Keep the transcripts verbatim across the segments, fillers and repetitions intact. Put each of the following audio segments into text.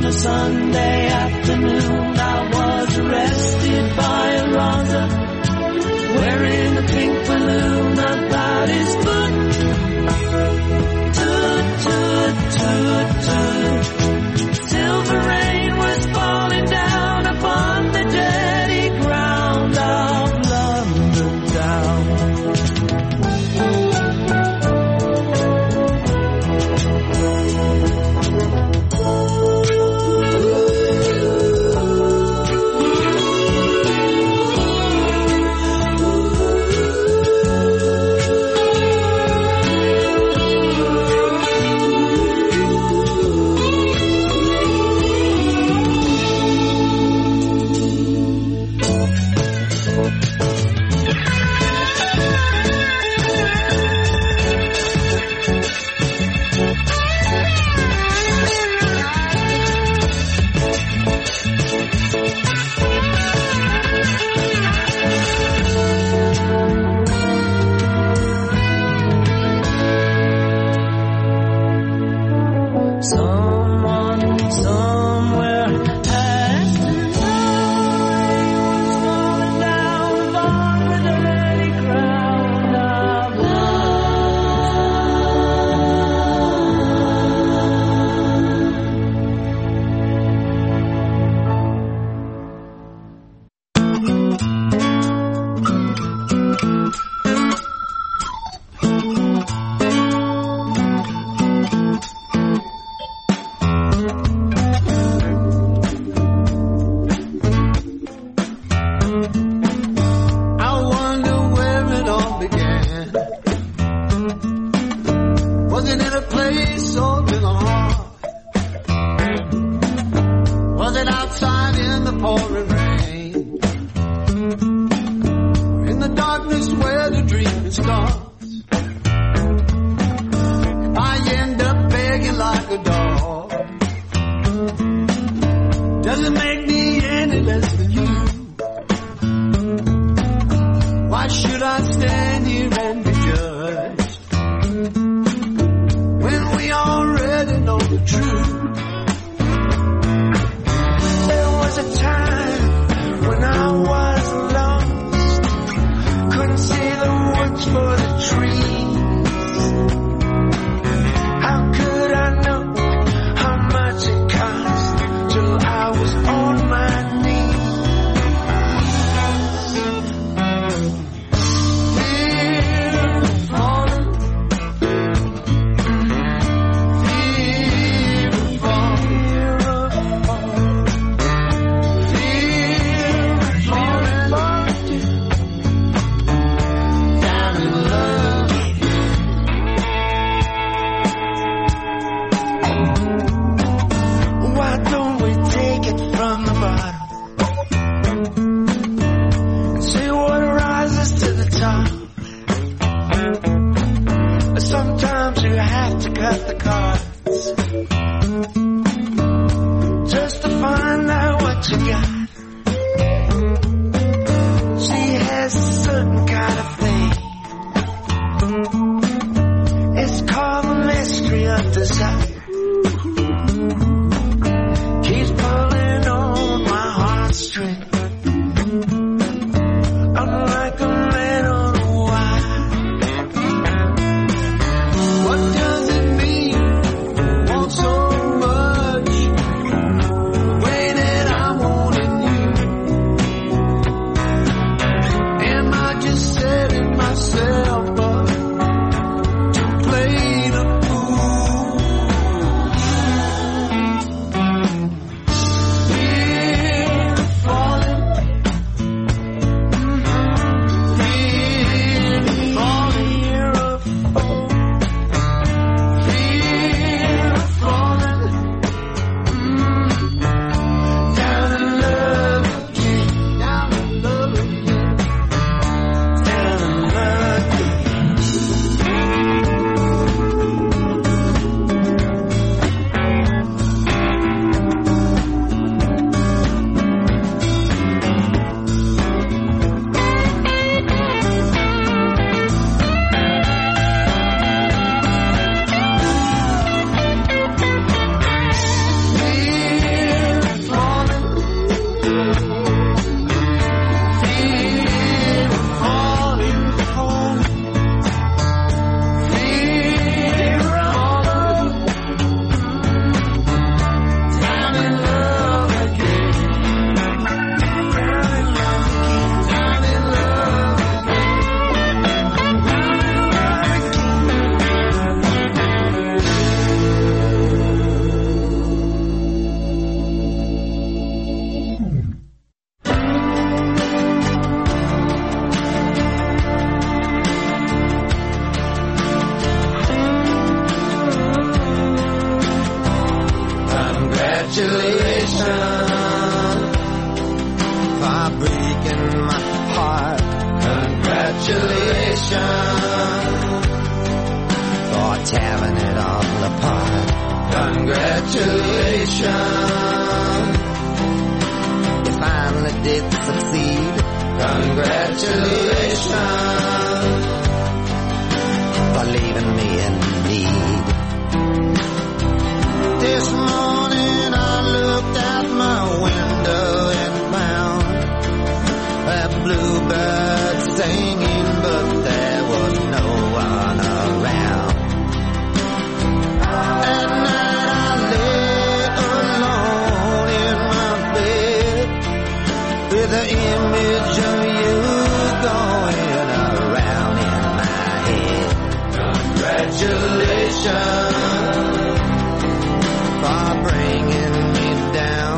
on a Sunday afternoon, I was arrested by a Raza, wearing a pink balloon about his foot. Toot, toot, toot, toot. Silver rain was falling down upon the dirty ground of London town. Myself up to play the fool. Congratulations for breaking my heart. Congratulations for tearing it all apart. Congratulations, you finally did succeed. Congratulations for leaving me in need. This morning I looked out my window and found a bluebird singing, but there was no one around. At night I lay alone in my bed with the image of you going around in my head. Congratulations for bringing me down.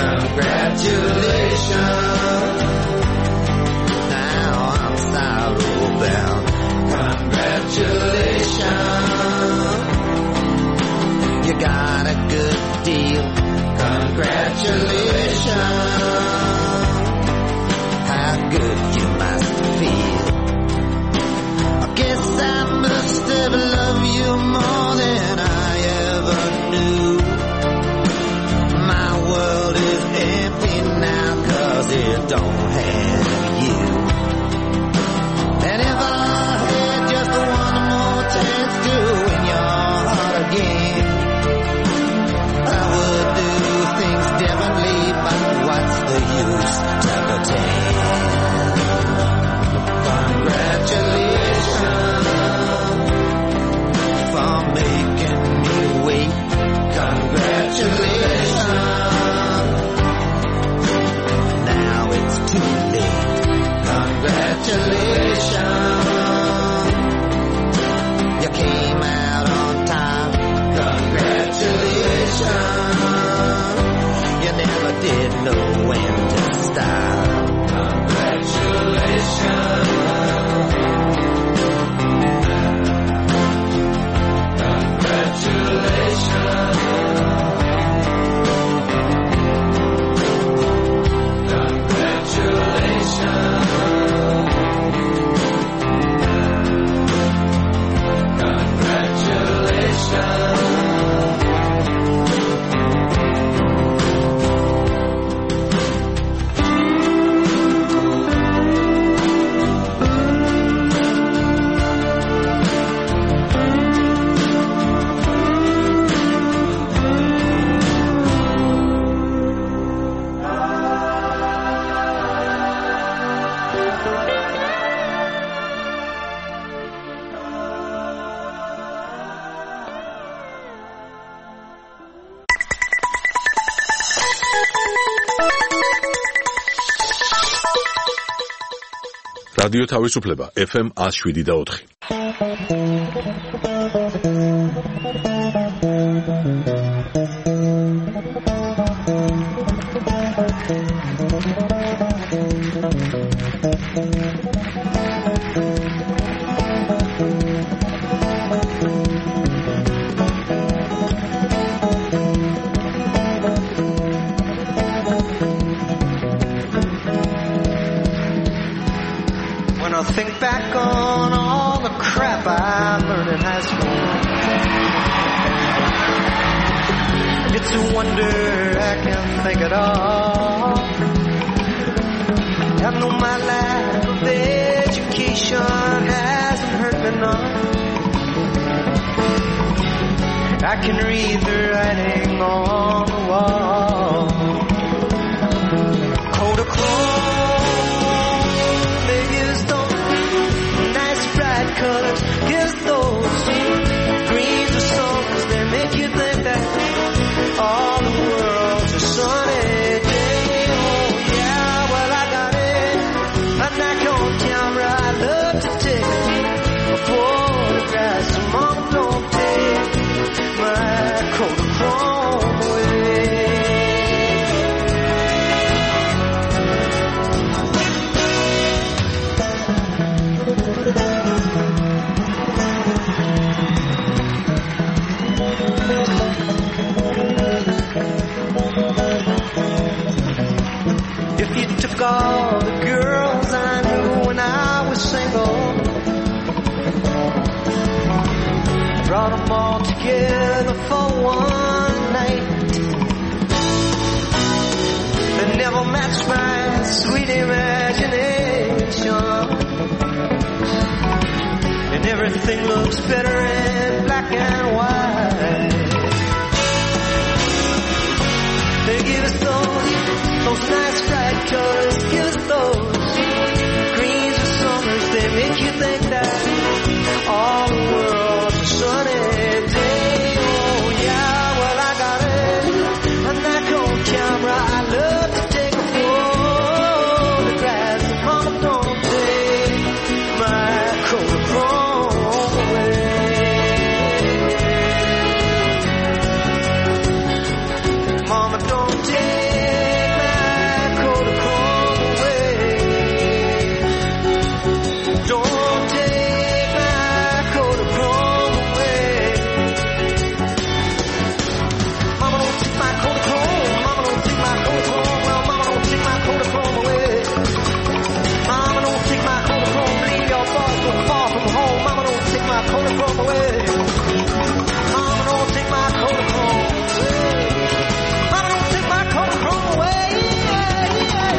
Congratulations, now I'm sorrow bound. Congratulations, you got a good deal. Congratulations, how good you must feel. I guess I must have loved you more than I ever knew. My world is empty now 'cause it don't have you. And if I had just one more chance to win your heart again, I would do things differently, but what's the use to pretend? Congratulations for making me wait. Congratulations, now it's too late. Congratulations, you came out on top. Congratulations, you never did know when to stop. Congratulations, congratulations, რადიო თავისუფლება ეფ ემ one oh seven და four. When I think back on all the crap I learned in high school, it's a wonder I can think it all. I know my lack of education hasn't hurt me none. I can read the writing on the wall. Kodachrome, biggest nice bright colors, gives those greens or songs that make you think that all the world's a sunny day. Oh yeah, well I got it. I'm not on camera, I love to take photographs. Mom, don't take my Kodachrome away. took all the girls I knew when I was single, brought them all together for one night. They never matched my sweet imagination, and everything looks better in black and white. They give us those, those nice bright colors, give us those greens of summers. They make you think that all the world's a sunny day. Oh yeah, well I got it, a Nikon camera. I love to take a photograph. Mama, don't take my Kodachrome away. Mama, don't take my Kodachrome away. Don't take my Kodachrome away. Mama, don't take my Kodachrome. Mama, don't take my Kodachrome. Well, Mama, don't take my Kodachrome away. Mama, don't take my Kodachrome. Leave your boy so far from home. Mama, don't take my Kodachrome away. Mama, don't take my Kodachrome away. Mama, don't take my Kodachrome away. Yeah, yeah.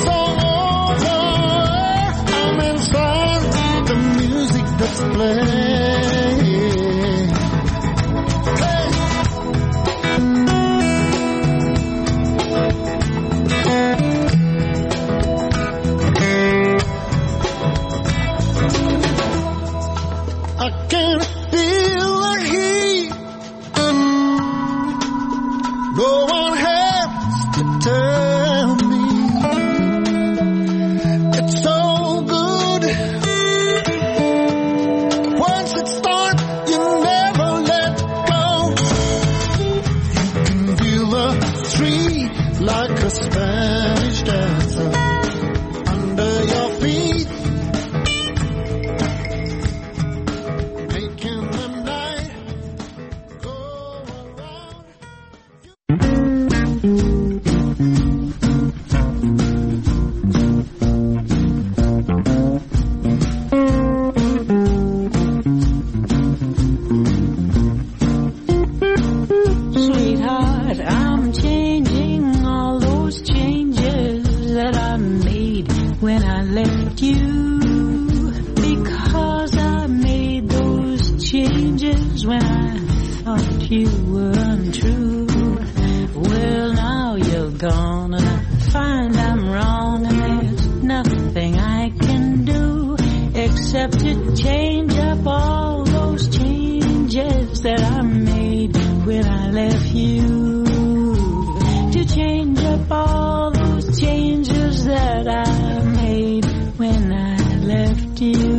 play. around me. It's so good. Once it starts, you never let go. You can feel the street like a Spanish dancer under your feet. Making the night go around. Sweetheart, I'm changing all those changes that I made when I left you. Because I made those changes when I thought you were untrue. Well, now you're gone and I find I'm wrong, and there's nothing I can do except to change up all those changes that I made when I left you. To change up all those changes that I made when I left you.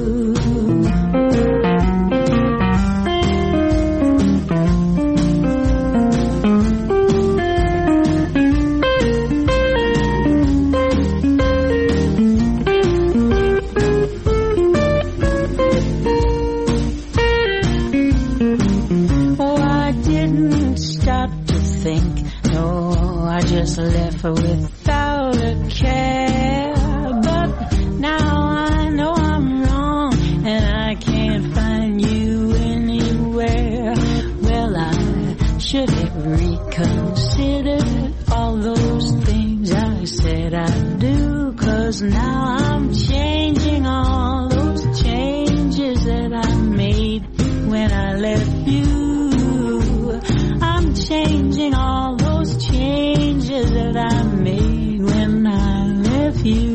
Oh, I didn't stop to think. No, I just left her without a care. But now I know I'm wrong and I can't find you anywhere. Well, I should have reconsidered all those things I said I'd do. 'Cause now I'm changing all those changes that I made when I left you. I'm changing all those changes that I made when I left you.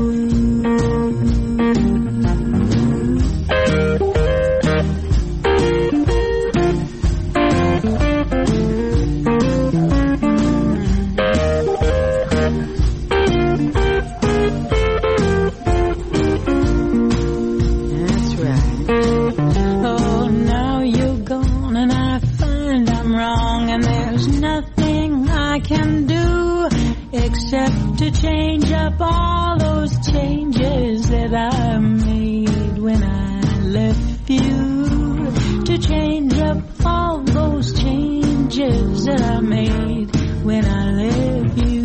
That's right. Oh, now you're gone and I find I'm wrong, and there's nothing I can do except to change up all those changes that I made when I left you. To change up all those changes that I made when I left you.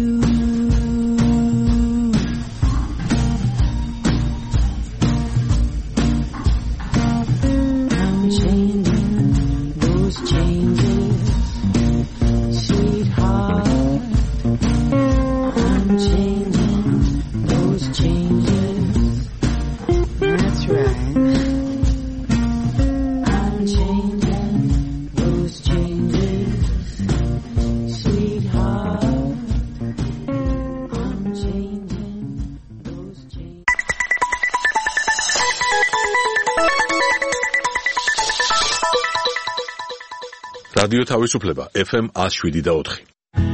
I'm changing those changes, sweetheart. I'm changing those changes. That's right. I'm changing those changes, sweetheart. I'm changing those changes. რადიო თავისუფლება ეფ ემ one oh seven და four.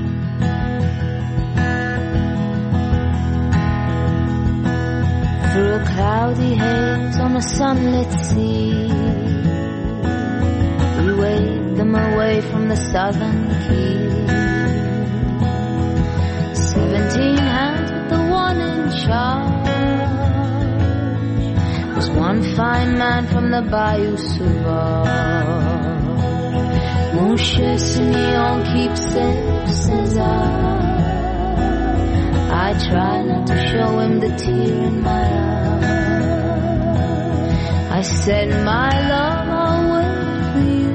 Through a cloudy haze on a sunlit sea, we waved them away from the southern key. Seventeen hands with the one in charge was one fine man from the Bayou Sauvage. Mon cher Simeon, keep safe, says I. I try not to show him the tear in my eye. I said, my love, I'll wait for you.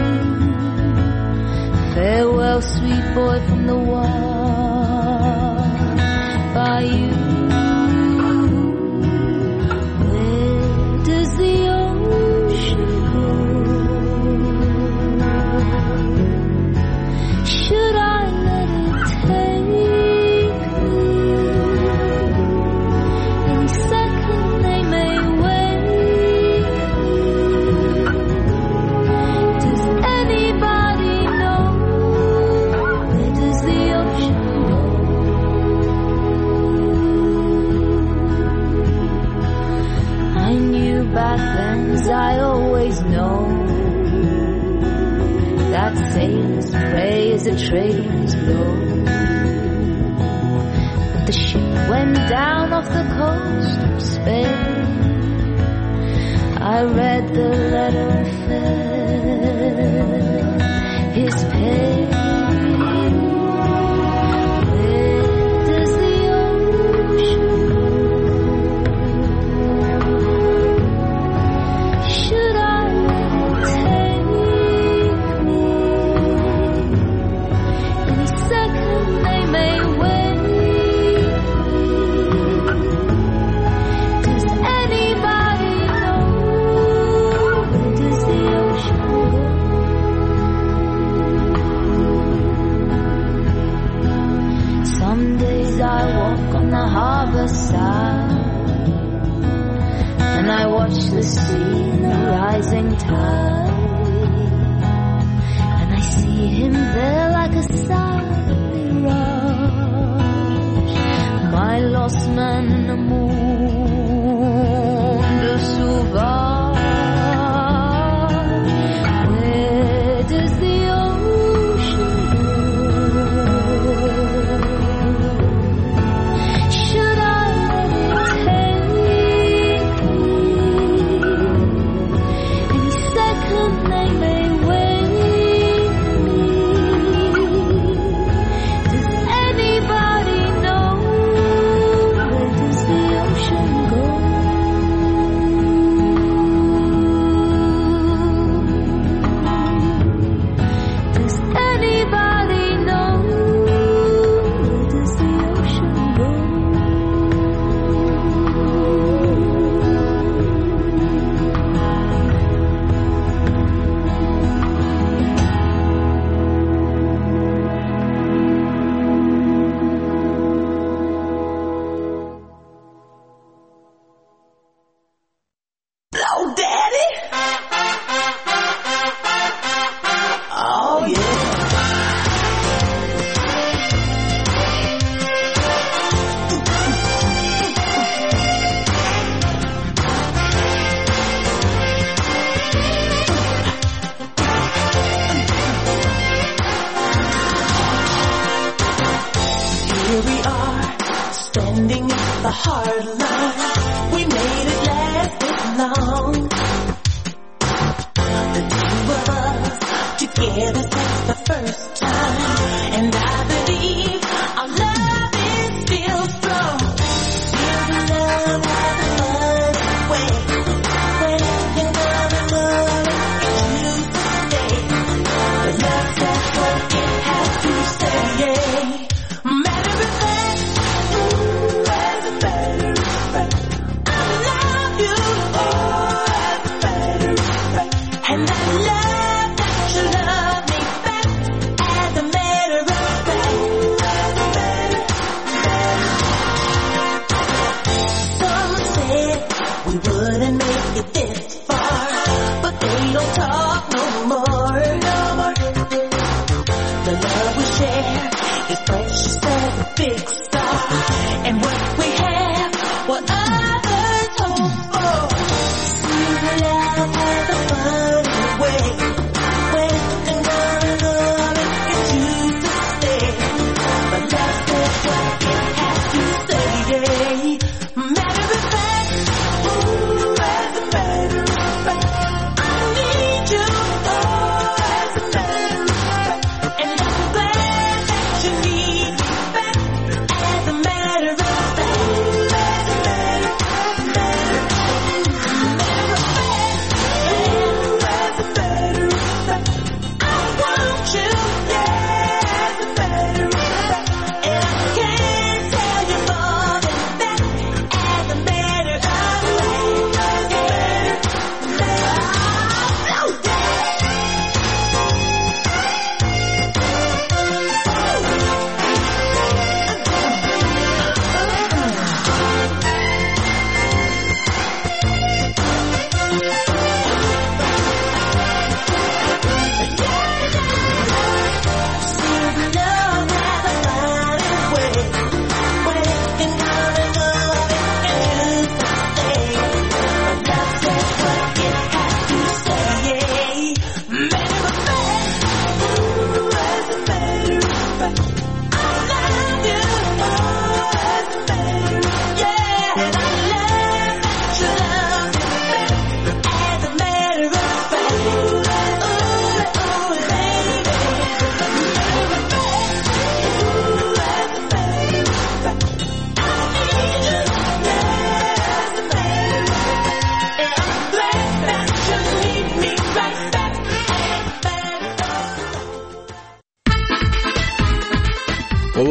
Farewell, sweet boy from the wall. By you. Where does the ocean go? Should I let it take me? In second they may wait. Does anybody know? Where does the ocean always know that sailors pray as the trade winds blow. But the ship went down off the coast of Spain. I read the letter and felt his pain. And I watch the sea in the rising tide, and I see him there like a silent mirage, my lost man in the moon de Sauvage. Where does the ocean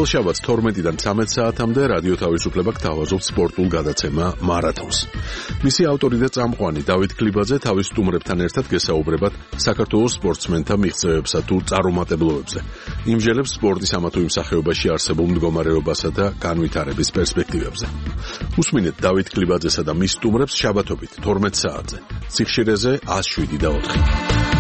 ყოველ შაბათს თორმეტიდან ცამეტ საათამდე რადიო თავისუფლება გთავაზობს სპორტულ გადაცემა მარათონს. მისი ავტორი და წამყვანი დავით კლიბაძე თავის სტუმრებთან ერთად გესაუბრებათ საქართველოს სპორტსმენთა მიღწევებსა თუ წარუმატებლობებზე. იმჟელებს სპორტის ამა თუ იმ სახეობაში არსებულ მდგომარეობასა და განვითარების პერსპექტივებზე. უსმინეთ დავით კლიბაძესა და მის სტუმრებს შაბათობით თორმეტ საათზე. სიხშირეზე ათს შვიდი და ოთხი.